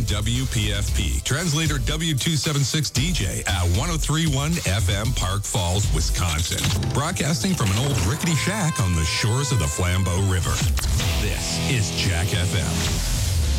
WPFP. Translator W276 DJ at 1031 FM Park Falls, Wisconsin. Broadcasting from an old rickety shack on the shores of the Flambeau River. This is Jack FM.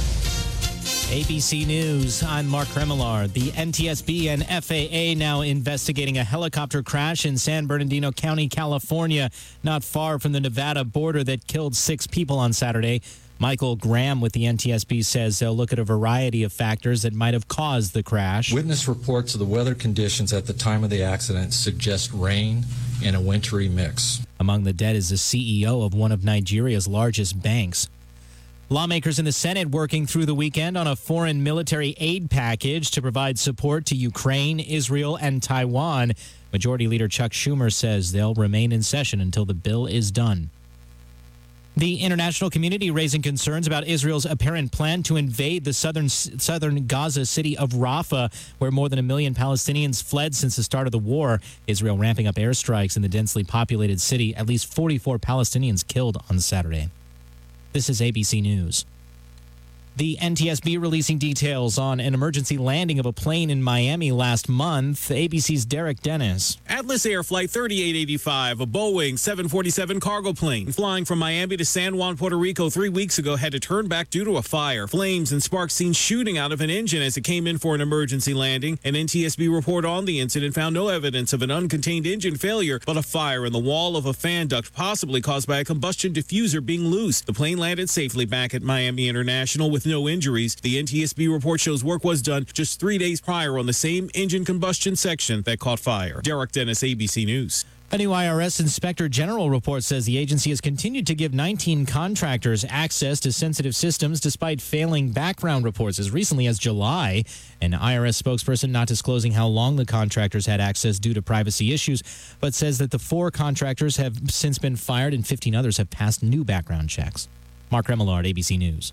ABC News, I'm Mark Remillard. The NTSB and FAA now investigating a helicopter crash in San Bernardino County, California, not far from the Nevada border that killed 6 people on Saturday. Michael Graham with the NTSB says they'll look at a variety of factors that might have caused the crash. Witness reports of the weather conditions at the time of the accident suggest rain and a wintry mix. Among the dead is the CEO of one of Nigeria's largest banks. Lawmakers in the Senate working through the weekend on a foreign military aid package to provide support to Ukraine, Israel, and Taiwan. Majority Leader Chuck Schumer says they'll remain in session until the bill is done. The international community raising concerns about Israel's apparent plan to invade the southern Gaza city of Rafah, where more than 1 million Palestinians fled since the start of the war. Israel ramping up airstrikes in the densely populated city. At least 44 Palestinians killed on Saturday. This is ABC News. The NTSB releasing details on an emergency landing of a plane in Miami last month. ABC's Derek Dennis. Atlas Air Flight 3885, a Boeing 747 cargo plane flying from Miami to San Juan, Puerto Rico 3 weeks ago, had to turn back due to a fire. Flames and sparks seen shooting out of an engine as it came in for an emergency landing. An NTSB report on the incident found no evidence of an uncontained engine failure, but a fire in the wall of a fan duct, possibly caused by a combustion diffuser being loose. The plane landed safely back at Miami International with no injuries. The NTSB report shows work was done just 3 days prior on the same engine combustion section that caught fire. Derek Dennis, ABC News. A new IRS Inspector General report says the agency has continued to give 19 contractors access to sensitive systems despite failing background reports as recently as July. An IRS spokesperson not disclosing how long the contractors had access due to privacy issues, but says that the 4 contractors have since been fired and 15 others have passed new background checks. Mark Remillard, ABC News.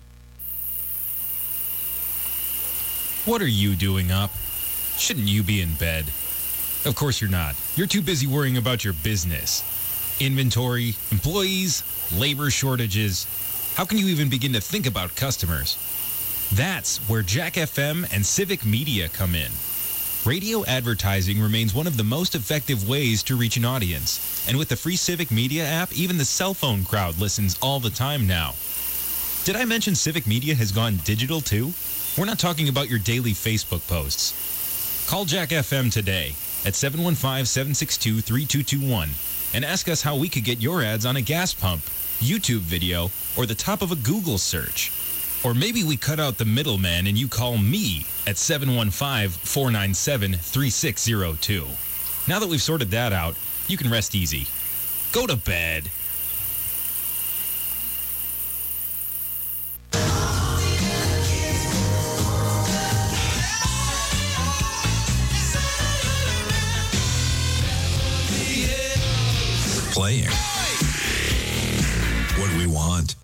What are you doing up? Shouldn't you be in bed? Of course you're not. You're too busy worrying about your business. Inventory, employees, labor shortages. How can you even begin to think about customers? That's where Jack FM and Civic Media come in. Radio advertising remains one of the most effective ways to reach an audience. And with the free Civic Media app, even the cell phone crowd listens all the time now. Did I mention Civic Media has gone digital too? We're not talking about your daily Facebook posts. Call Jack FM today at 715-762-3221 and ask us how we could get your ads on a gas pump, YouTube video, or the top of a Google search. Or maybe we cut out the middleman and you call me at 715-497-3602. Now that we've sorted that out, you can rest easy. Go to bed. Playing what we want.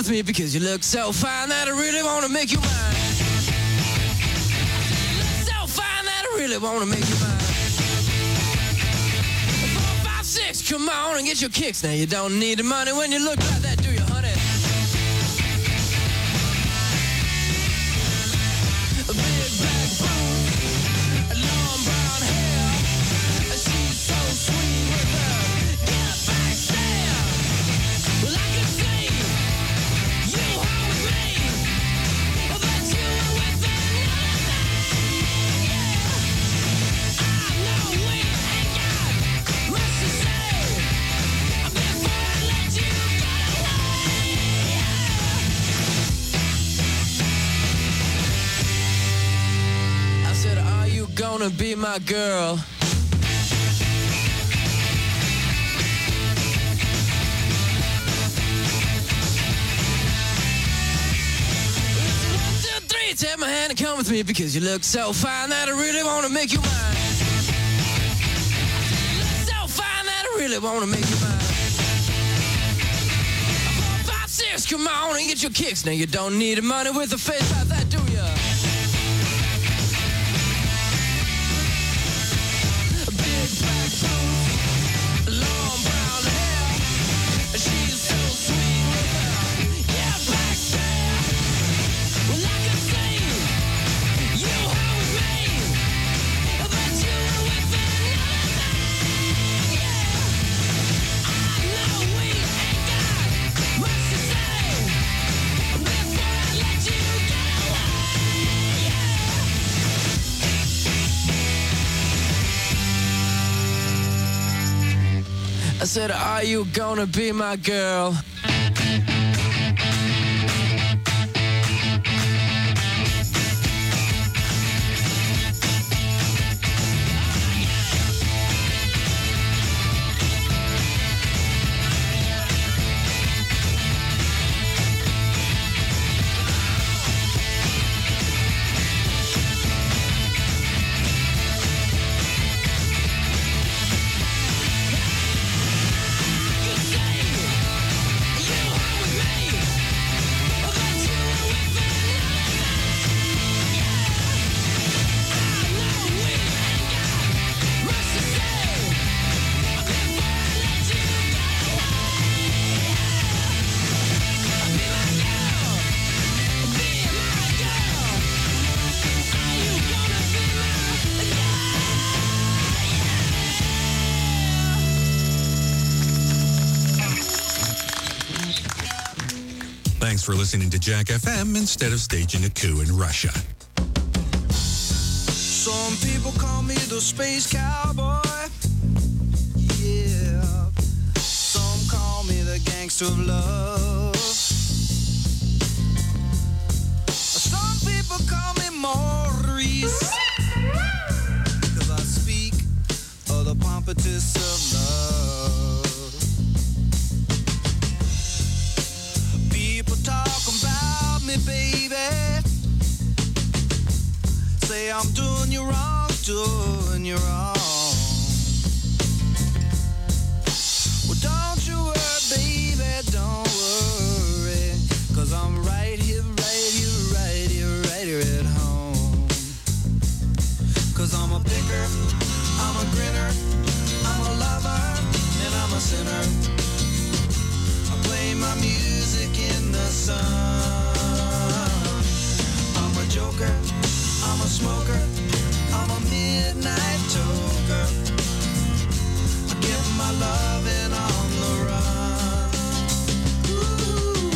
with me because you look so fine that I really want to make you mine. You look so fine that I really want to make you mine. 4, 5, 6, come on and get your kicks. Now you don't need the money when you look like that, do you, honey? A big black bone, a long brown hair. She's so sweet with her get back stare. Well, I can see you home with me, but you were with another thing. Yeah, I know we ain't got much to say before I let you get away. I said, are you gonna be my girl? Take my hand and come with me because you look so fine that I really want to make you mine. You look so fine that I really want to make you mine. 4, 5, 6, come on and get your kicks. Now you don't need the money with a face like that, do ya? Big black boots, long brown hair. She's so sweet with her yeah, back stare. Well, I can see you home with me, but you were with another thing. Yeah, I know we ain't got much to say before I let you get away. Yeah. I said, are you gonna be my girl? Thanks for listening to Jack FM instead of staging a coup in Russia. Some people call me the space cowboy. Yeah. Some call me the gangster of love. Some people call me Maurice. 'Cause I speak of the pompatus of love. People talk about me, baby. Say I'm doing you wrong, doing you wrong. Well, don't you worry, baby, don't worry. 'Cause I'm right here, right here, right here, right here at home. 'Cause I'm a picker, I'm a grinner, I'm a lover, and I'm a sinner. I play my music in the sun. I'm a joker, I'm a smoker, I'm a midnight toker. I give my loving on the run. Ooh.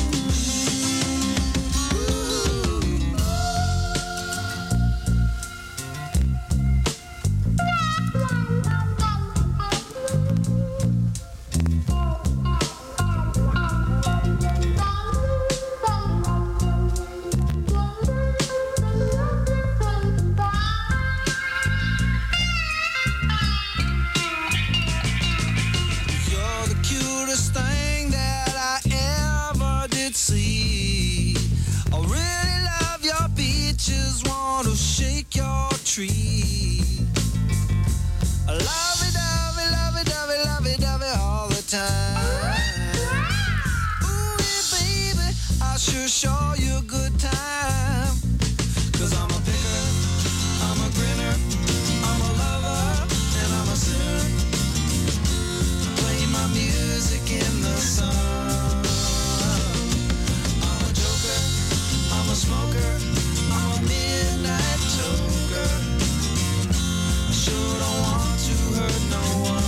See, I really love your beaches, wanna shake your tree. I love it, love it, love it, love it, love it, love it all the time. Ooh, yeah, baby, I sure show you a good time. 'Cause I'm a picker, I'm a grinner, I'm a lover, and I'm a sinner. Play my music in the sun. I'm a joker, I'm a smoker, I'm a midnight toker. I sure don't want to hurt no one.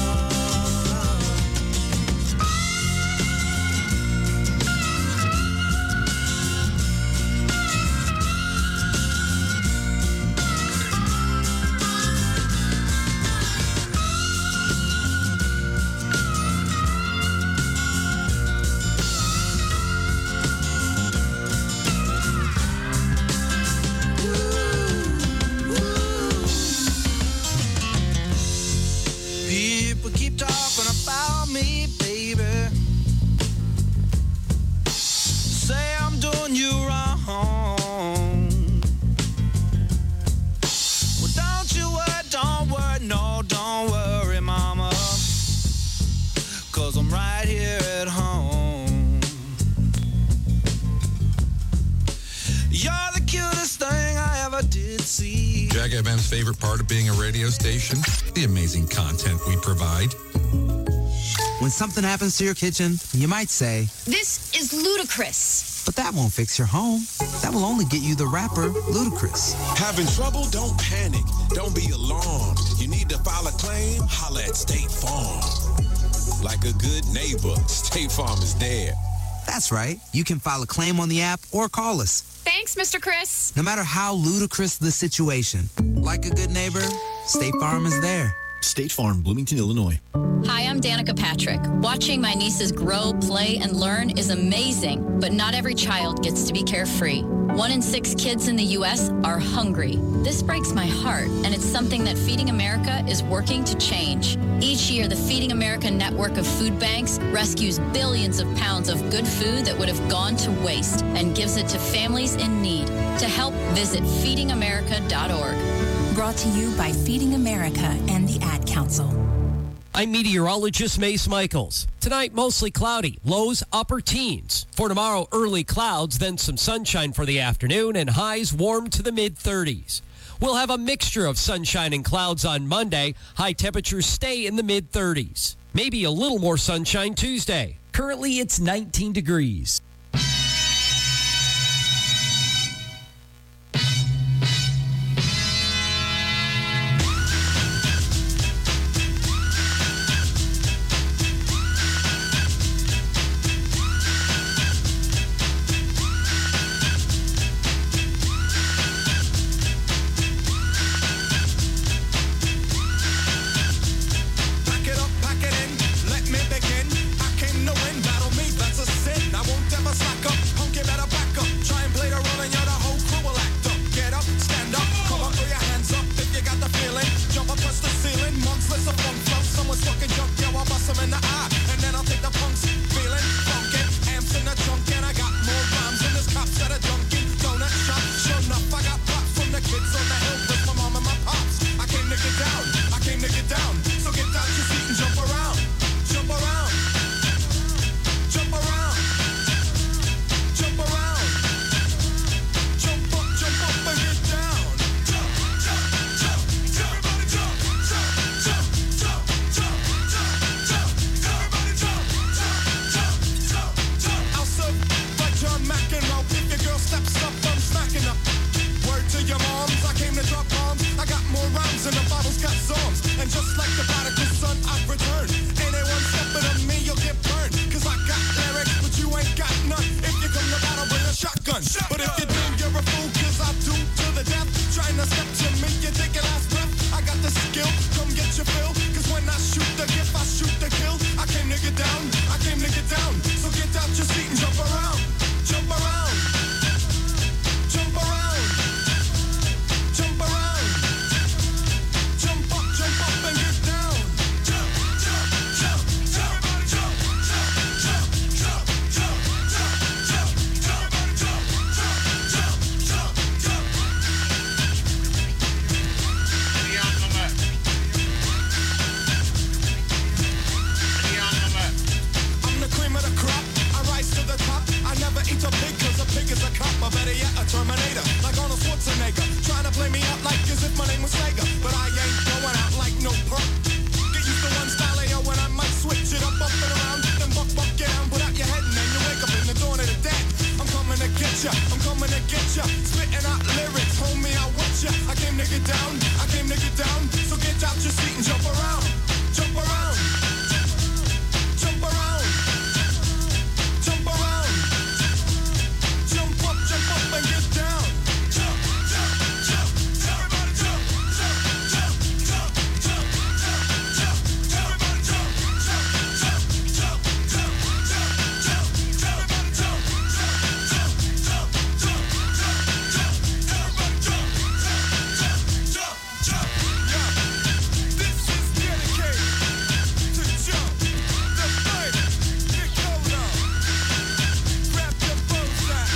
People keep talking about me, baby. Say I'm doing you wrong. Well, don't worry, no, don't worry, mama. 'Cause I'm right here at home. You're the cutest thing I ever did see. Jack FM's favorite part of being a radio station? The amazing content we provide. When something happens to your kitchen, you might say, This is ludicrous. but that won't fix your home. That will only get you the rapper, Ludacris. Having trouble? Don't panic. Don't be alarmed. You need to file a claim? Holla at State Farm. Like a good neighbor, State Farm is there. That's right. You can file a claim on the app or call us. Thanks, Mr. Chris. No matter how ludicrous the situation, like a good neighbor, State Farm is there. State Farm, Bloomington, Illinois. Hi, I'm Danica Patrick. Watching my nieces grow, play, and learn is amazing, but not every child gets to be carefree. 1 in 6 kids in the U.S. are hungry. This breaks my heart, and it's something that Feeding America is working to change. Each year, the Feeding America network of food banks rescues billions of pounds of good food that would have gone to waste and gives it to families in need. To help, visit feedingamerica.org. Brought to you by Feeding America and the Ad Council. I'm meteorologist Mace Michaels. Tonight, mostly cloudy, lows upper teens. For tomorrow, early clouds, then some sunshine for the afternoon, and highs warm to the mid-30s. We'll have a mixture of sunshine and clouds on Monday. High temperatures stay in the mid-30s. Maybe a little more sunshine Tuesday. Currently, it's 19 degrees. Pack it up, pack it in, let me begin. I came to win, battle me, that's a sin. I won't coming to get ya. Spitting out lyrics, homie, I want ya. I came to get down, I came to get down. So get out your seat and jump around, jump around, jump around, jump around, jump up and get down. Jump, jump, jump, everybody jump, jump, jump, jump, jump, jump, jump, everybody jump, jump, jump, jump, jump, jump, jump, everybody jump, jump, jump, jump, jump, jump, everybody jump, jump, jump, jump, yeah. This is dedicated to Jump, the fighter, Nicola. Grab your bullseye.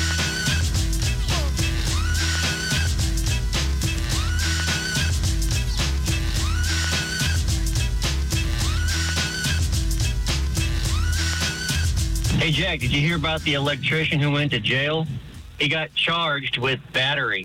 Hey, Jack, did you hear about the electrician who went to jail? He got charged with battery.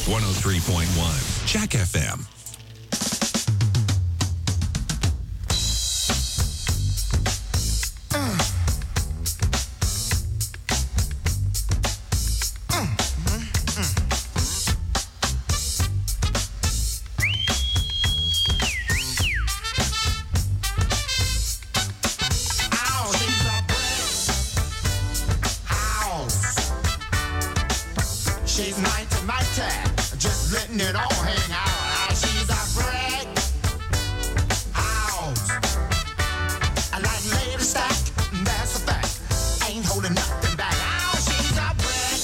103.1 Jack FM. She's mighty, mighty, just letting it all hang out. She's a brick house. I like lady stack, that's a fact. Ain't holding nothing back. She's a brick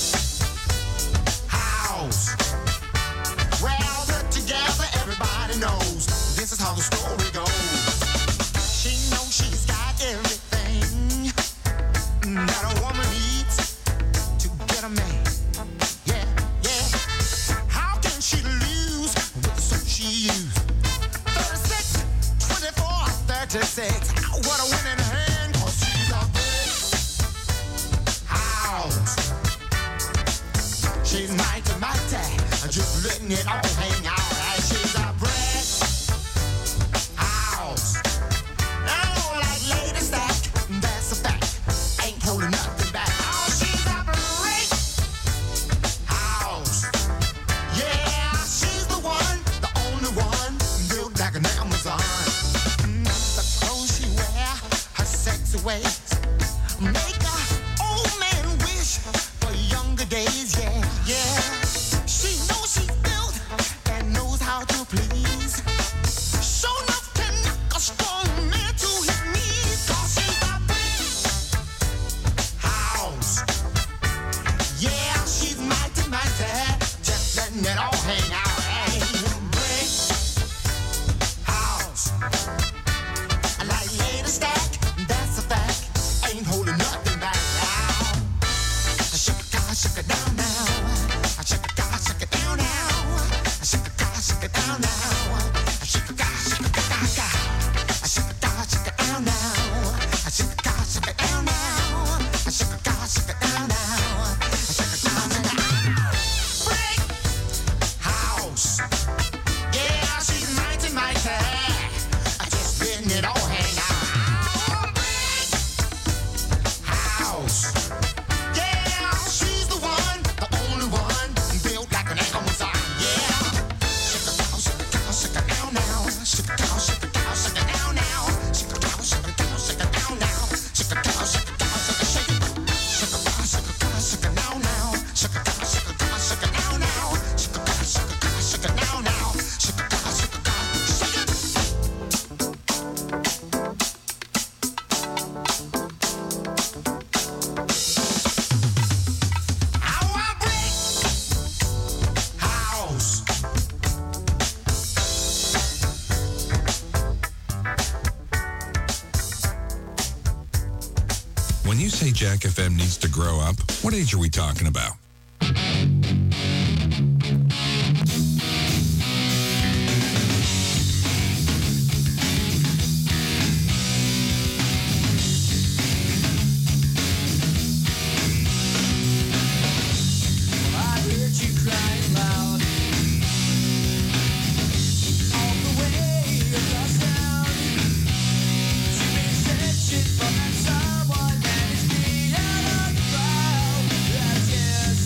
house. Well, put together, everybody knows this is how the story goes. She knows she's got everything that a woman needs to get a man. How can she lose with the suit she used? 36, 24, 36. What a winning hand, 'cause she's a big house. She's mighty, mighty, just letting it all hang out. She's a brick house. Oh, like lady stack, that's a fact. Ain't holding nothing back. Oh, she's a brick house. Yeah, she's the one, the only one, built like an Amazon. The clothes she wear, her sexy ways, make a old man wish for younger days. Yeah, yeah. She knows she's built and knows how to please. Show enough to knock a strong man to his knees. 'Cause she's a brick house. Yeah, she's mighty, mighty, just letting it all hang out. Hey, brick house. I like lady stack, that's a fact. Ain't holding nothing back now. I shake it down now. I shake it down now. I shake it down now. I shake it down now. I shake it down now. I shake it down now. I shake it down now. Brick house. Yeah, she's mighty, mighty. Just letting it all hang out. Brick house. Yeah, she's the one, the only one, built like an Amazon. Yeah. Shake it down now. Shake it down now. Shake it down now. Shake it down now. Shake it down now. Shake it down now. Shake it now now. Shake it now now. Shake Our brick house. When you say Jack FM needs to grow up, what age are we talking about? I heard you crying loud all the way across town. She may said shit from that someone that is me out of the crowd. That's yes.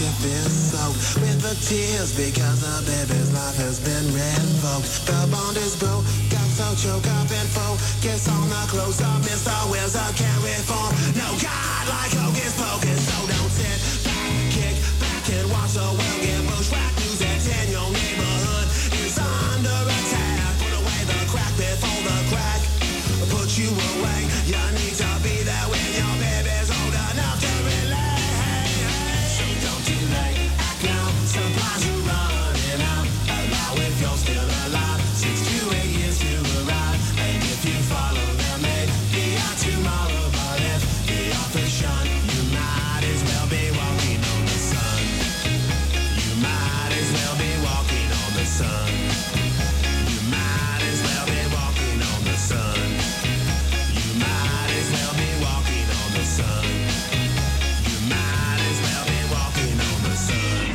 friendship is soaked with the tears because the baby's life has been revoked. The bond is broke, got so choked up and focus on the close-up. Mr. Wizard can't reform. No God like Hocus Pocus, so don't sit back, kick back and watch the world get bushwhacked. News at 10, your neighborhood is under attack. Put away the crack before the crack put you away. You need to be there when your baby's old enough to relate. So don't delay, act now, supplies are running out. Allow if you're still alive, 6 to 8 years to arrive. And if you follow them, maybe tomorrow. But if the author's shun, you might as well be walking on the sun. You might as well be walking on the sun. You might as well be walking on the sun. You might as well be walking on the sun. You might as well be walking on the sun.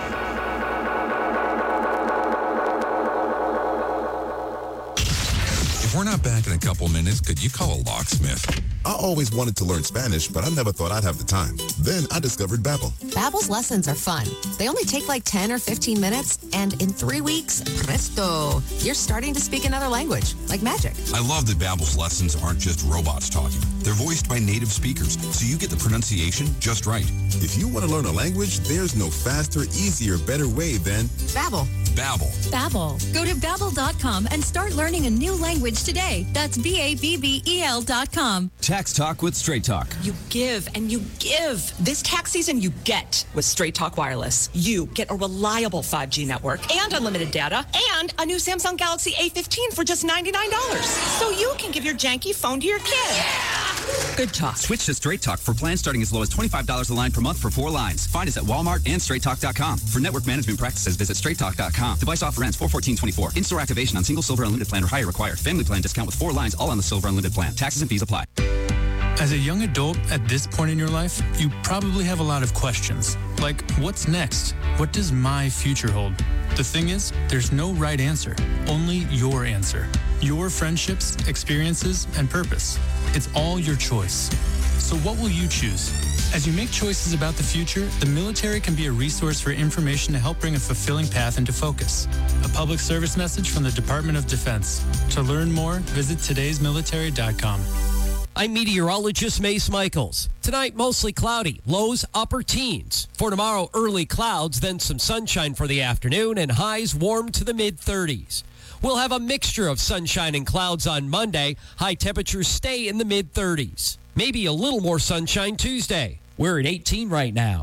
If we're not back in a couple minutes, could you call a locksmith? I always wanted to learn Spanish, but I never thought I'd have the time. Then I discovered Babbel. Babbel's lessons are fun. They only take like 10 or 15 minutes, and in 3 weeks, presto, you're starting to speak another language, like magic. I love that Babbel's lessons aren't just robots talking. They're voiced by native speakers, so you get the pronunciation just right. If you want to learn a language, there's no faster, easier, better way than Babbel. Babbel. Babbel. Go to Babbel.com and start learning a new language today. That's BABBEL.com. Tax Talk with Straight Talk. You give and you give. This tax season, you get with Straight Talk Wireless. You get a reliable 5G network and unlimited data and a new Samsung Galaxy A15 for just $99. So you can give your janky phone to your kid. Yeah! Good talk. Switch to Straight Talk for plans starting as low as $25 a line per month for 4 lines. Find us at Walmart and StraightTalk.com. For network management practices, visit StraightTalk.com. Device offer ends 4/14/24. In-store activation on single Silver Unlimited plan or higher required. Family plan discount with 4 lines all on the Silver Unlimited plan. Taxes and fees apply. As a young adult at this point in your life, you probably have a lot of questions. Like, what's next? What does my future hold? The thing is, there's no right answer, only your answer. Your friendships, experiences, and purpose. It's all your choice. So what will you choose? As you make choices about the future, the military can be a resource for information to help bring a fulfilling path into focus. A public service message from the Department of Defense. To learn more, visit todaysmilitary.com. I'm meteorologist Mace Michaels. Tonight, mostly cloudy, lows upper teens. For tomorrow, early clouds, then some sunshine for the afternoon, and highs warm to the mid-30s. We'll have a mixture of sunshine and clouds on Monday. High temperatures stay in the mid-30s. Maybe a little more sunshine Tuesday. We're at 18 right now.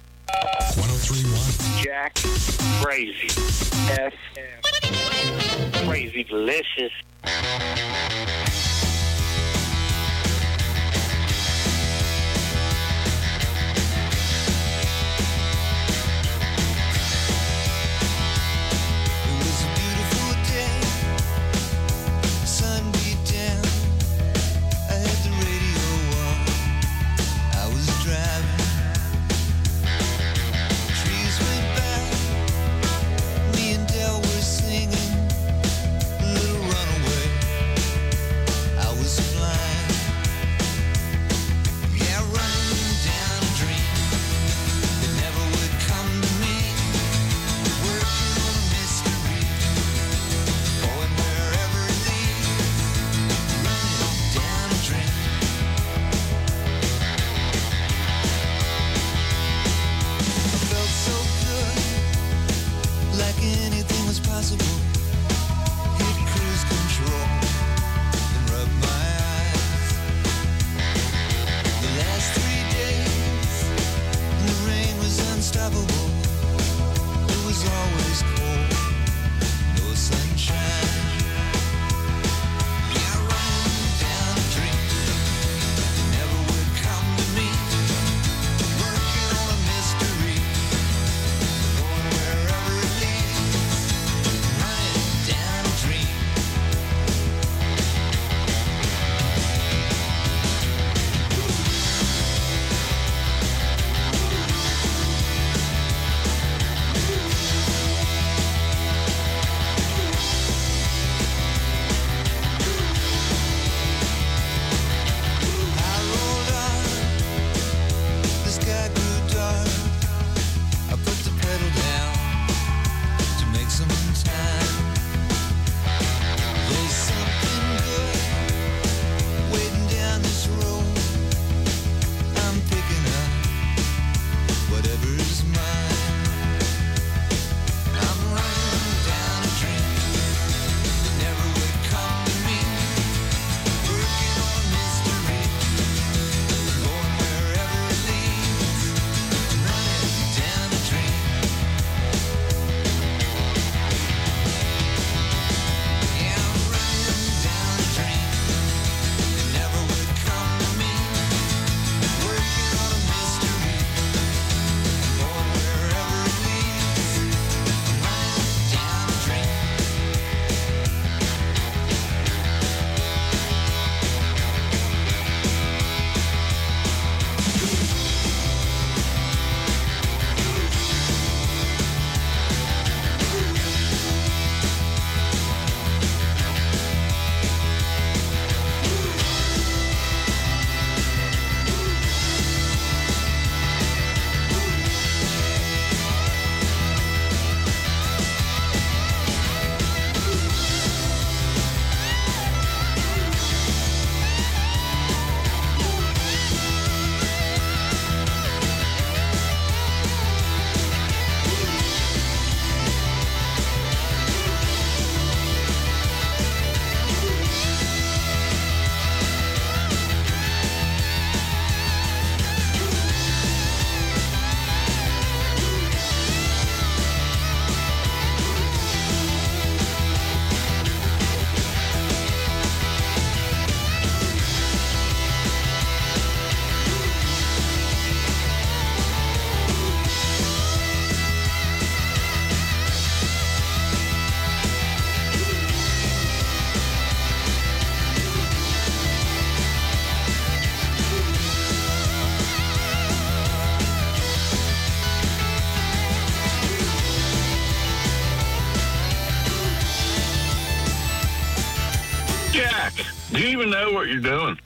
103.1. Jack, crazy. FM. Crazy delicious. Me and Del were singing Little Runaway. Jack, do you even know what you're doing?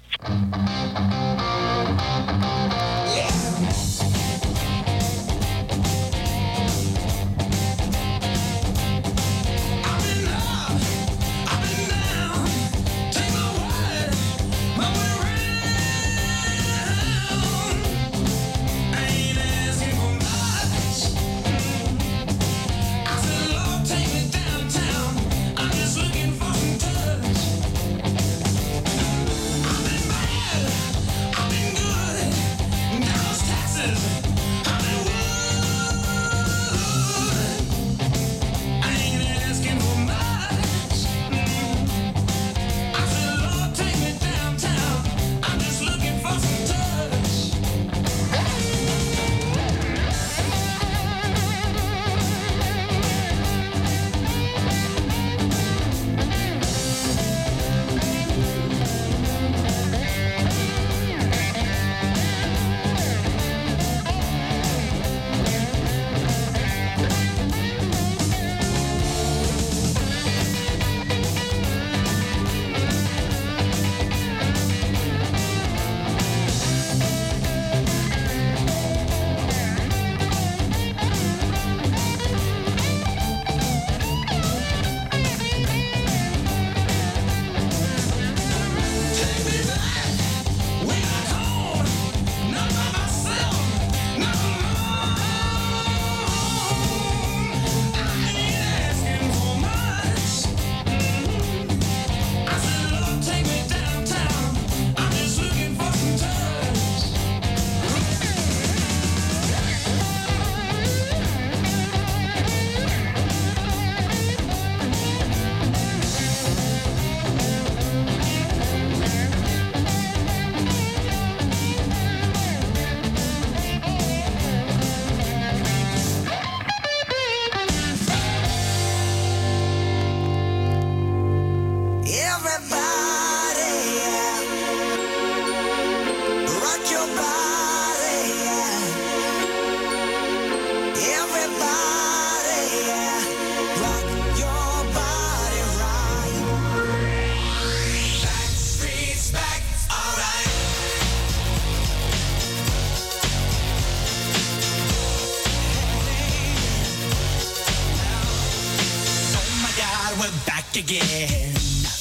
Again,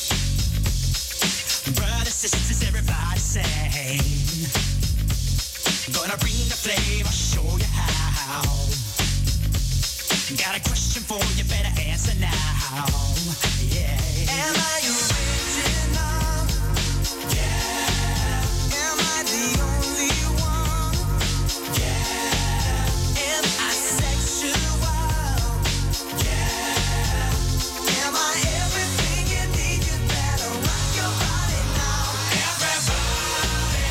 brothers, sisters, everybody sing. Gonna bring the flame, I'll show you how. Got a question for you, better answer now. Yeah. Am I original? Yeah. Am I the only one? Yeah. Am I sexual? Yeah. Am I everything you need? You better rock your body now. Everybody,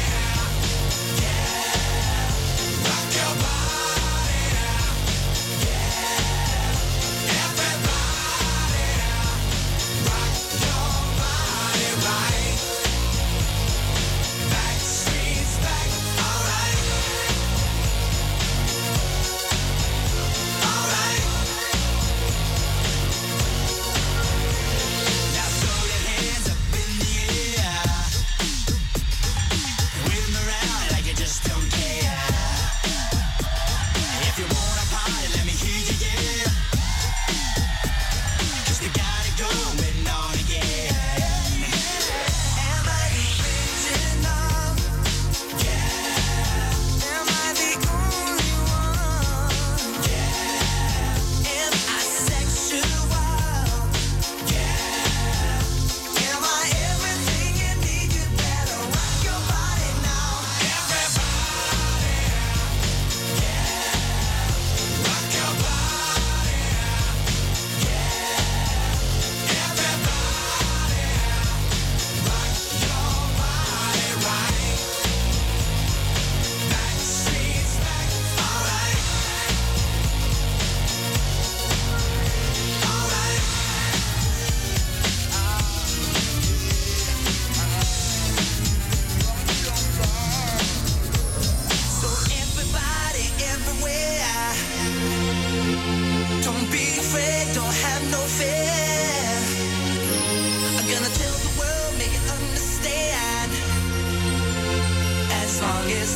yeah. Rock your body, yeah. Everybody.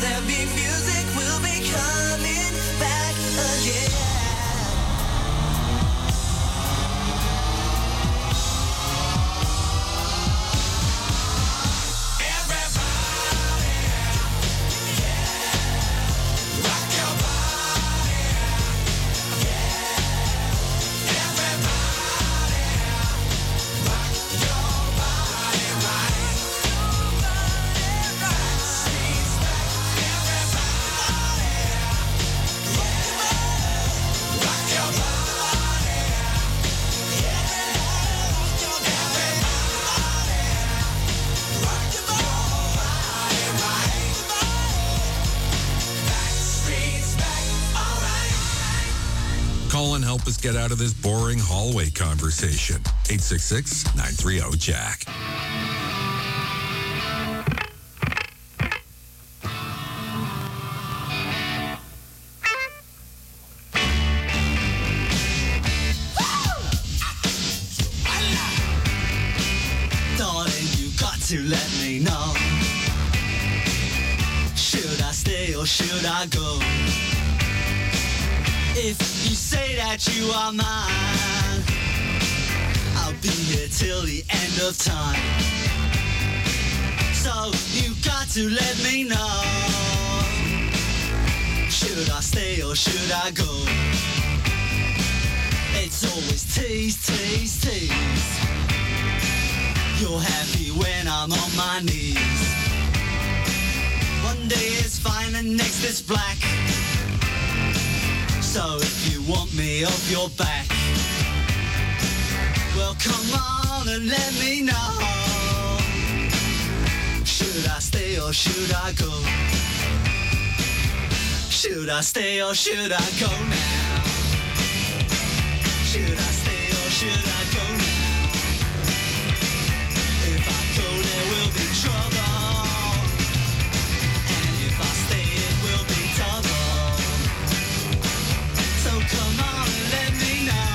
there'll be music, we'll be coming back again. Call and help us get out of this boring hallway conversation. 866-930-JACK. Darling, you got to let me know. Should I stay or should I go? If you say that you are mine, I'll be here till the end of time. So you got to let me know. Should I stay or should I go? It's always tease, tease, tease. You're happy when I'm on my knees. One day it's fine and next it's black. So if you want me off your back, well come on and let me know. Should I stay or should I go? Should I stay or should I go now? Should I stay or should I go now? If I go there will be trouble, and if I stay it will be double. So come on and let me know.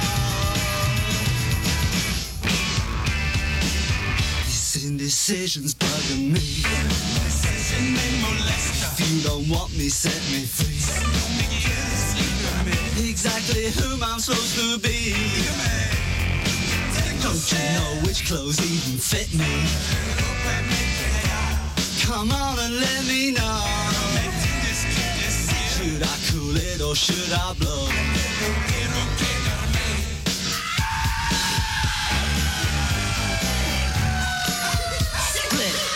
These indecisions bugging me. If you don't want me, set me free. Exactly whom I'm supposed to be. Don't you know which clothes even fit me? Come on and let me know. Should I cool it or should I blow? Split it.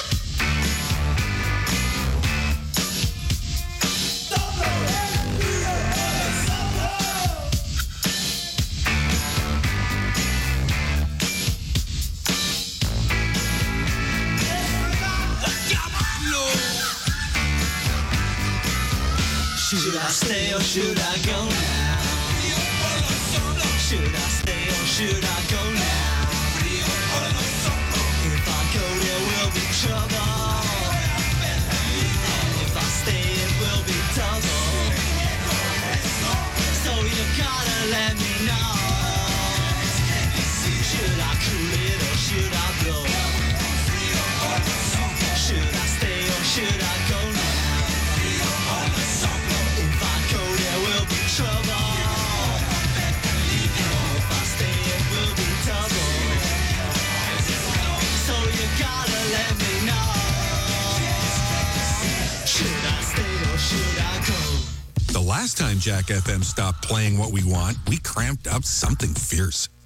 Should I stay or should I go now? Should I stay or should I go now? If I go there will be trouble, and if I stay it will be double. So you gotta let me know. Should I cool it or should I blow? Should I stay or should I go now? Trouble. If I stay, it will be double. So you gotta let me know. Should I stay or should I go? The last time Jack FM stopped playing what we want, we cramped up something fierce.